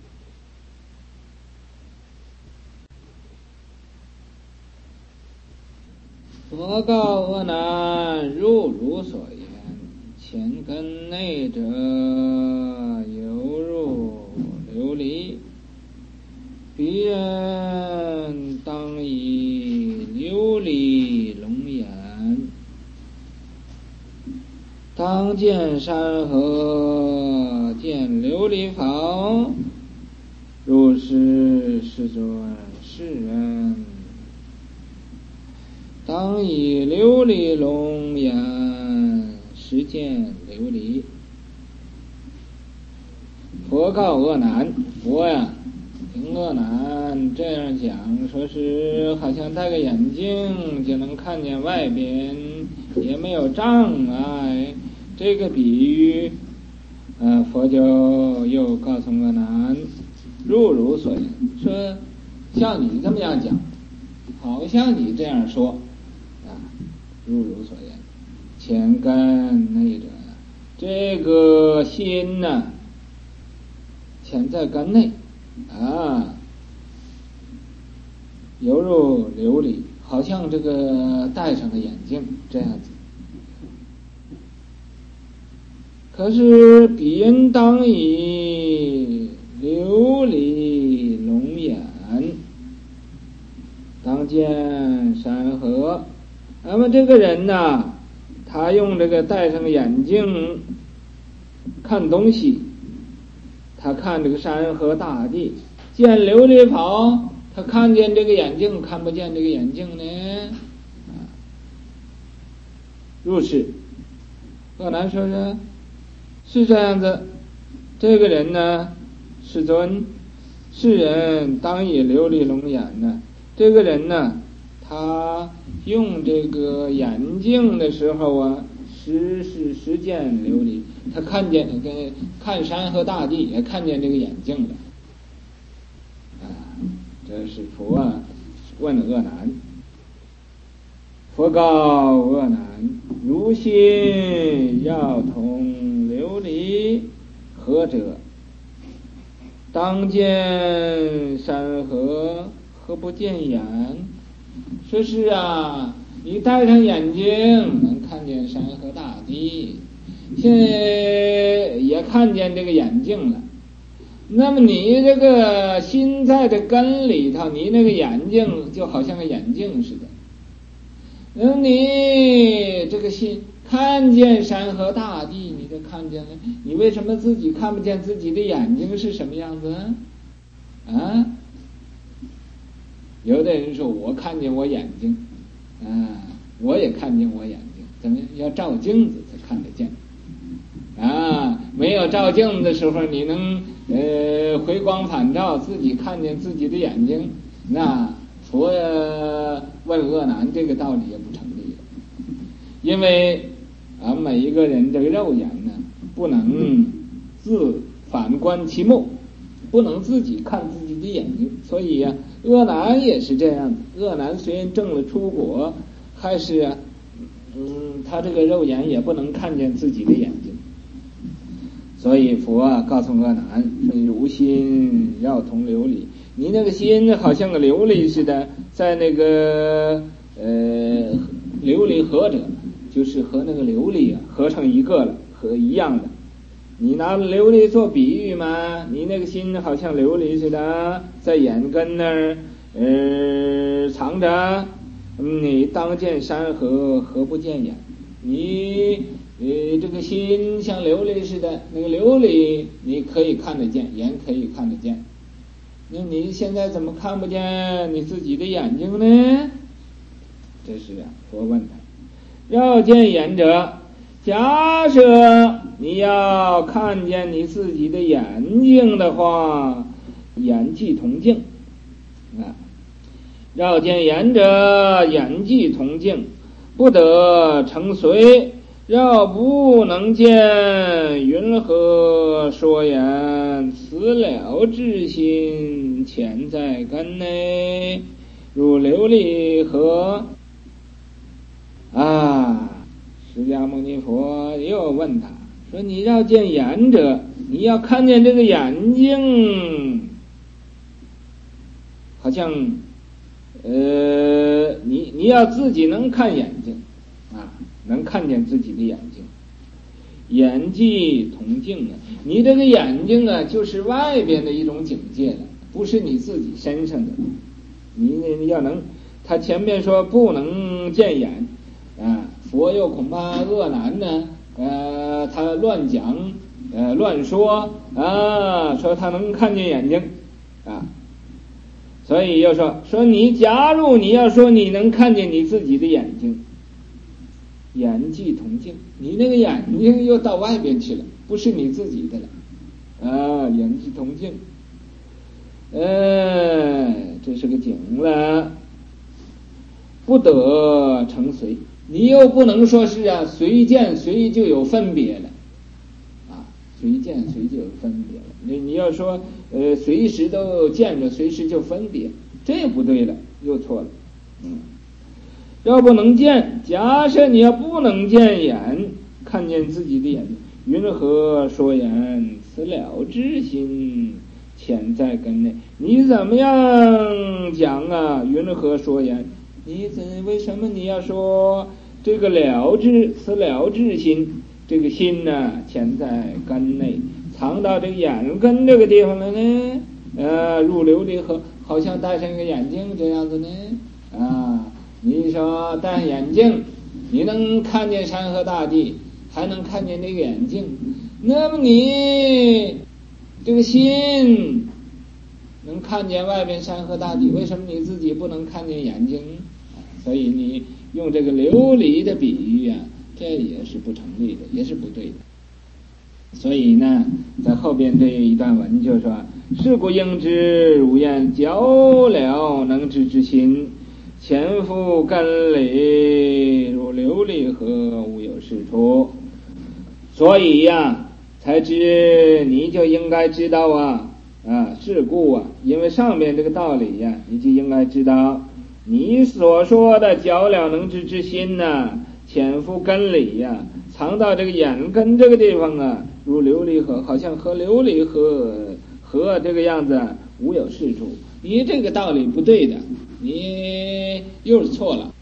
佛告阿难：如汝所言，前根内者犹如琉璃，彼人当以琉璃龙眼，当见山河，见琉璃房，如是世尊世人，当以琉璃龙眼实见琉璃。佛告阿难，佛呀，听阿难这样讲，说是好像戴个眼镜就能看见外边，也没有障碍。这个比喻，呃，佛就又告诉阿难，如汝所言，说像你这么样讲，好像你这样说啊，如汝所言，前根内者，这个心呢，潜在根内啊，犹如琉璃，好像这个戴上的眼镜这样子。可是彼人当以琉璃龙眼，当见山河。那么这个人呢，他用这个戴上眼镜看东西，他看这个山河大地，见琉璃袍，他看见这个眼镜，看不见这个眼镜呢？啊，如是，阿难说是是这样子。这个人呢，世尊，世人当以琉璃龙眼呢。这个人呢， 他用这个眼镜的时候啊，时时时见琉璃，他看见跟看山河大地，也看见这个眼镜了。啊，这是佛啊问阿难。佛告阿难：如心要同琉璃，何者？当见山河，何不见眼？说是啊，你戴上眼睛能看见山河大地，现在也看见这个眼镜了。那么你这个心在这根里头，你那个眼睛就好像个眼镜似的。那你这个心看见山河大地，你就看见了，你为什么自己看不见自己的眼睛是什么样子啊？有的人说我看见我眼睛啊，我也看见我眼睛，怎么要照镜子才看得见啊？没有照镜子的时候，你能呃回光返照，自己看见自己的眼睛，那佛问阿难这个道理也不成立了。因为啊，每一个人这个肉眼呢，不能自反观其目，不能自己看自己的眼睛，所以呀、啊，阿难也是这样的。阿难虽然证了出果，还是啊，嗯，他这个肉眼也不能看见自己的眼睛。所以佛啊告诉阿难说：“如心要同琉璃，你那个心好像个琉璃似的，在那个呃琉璃合者，就是和那个琉璃啊合成一个了，和一样的。你拿琉璃做比喻嘛，你那个心好像琉璃似的，在眼根那儿呃藏着。你当见山河，何不见眼？你呃这个心像琉璃似的，那个琉璃你可以看得见，眼可以看得见。那你现在怎么看不见你自己的眼睛呢？这是啊，佛问他，要见眼者，假设你要看见你自己的眼睛的话，眼即同镜啊。要见眼者，眼即同镜，不得成随。要不能见，云何说言？此了之心，潜在根内，如琉璃河。啊，释迦牟尼佛又问他说：“你要见眼者，你要看见这个眼睛，好像，呃，你你要自己能看眼睛啊。”能看见自己的眼睛，眼即同镜啊！你这个眼睛啊，就是外边的一种境界了，不是你自己身上的。你你要能，他前面说不能见眼啊，佛又恐怕阿难呢，呃，他乱讲，呃，乱说啊，说他能看见眼睛啊，所以又说说你，假如你要说你能看见你自己的眼睛。眼即同镜，你那个眼睛又到外边去了，不是你自己的了啊！眼即同镜，呃，这是个景了，不得成随。你又不能说是啊，随见随就有分别了啊，随见随就有分别了。你你要说呃，随时都见着，随时就分别，这也不对了，又错了，嗯。要不能见，假设你要不能见眼，看见自己的眼睛，云何说言？此了知心，潜在根内。你怎么样讲啊？云何说言？你怎为什么你要说这个了知？此了知心，这个心呢、啊，潜在根内，藏到这个眼根这个地方了呢？呃，入琉璃河，好像戴上一个眼镜这样子呢？啊。你说戴眼镜，你能看见山河大地，还能看见那个眼镜，那么你这个心能看见外边山河大地，为什么你自己不能看见眼睛？所以你用这个琉璃的比喻啊，这也是不成立的，也是不对的。所以呢，在后边这一段文就说：是故应知，汝言教了能知之心。 潜伏根里，如琉璃河，无有是处。所以呀，才知你就应该知道啊啊，是故啊，因为上面这个道理呀，你就应该知道，你所说的皎了能知之心呐、啊，潜伏根里呀、啊，藏到这个眼根这个地方啊，如琉璃河，好像和琉璃河河这个样子、啊，无有是处。你这个道理不对的，你又是错了。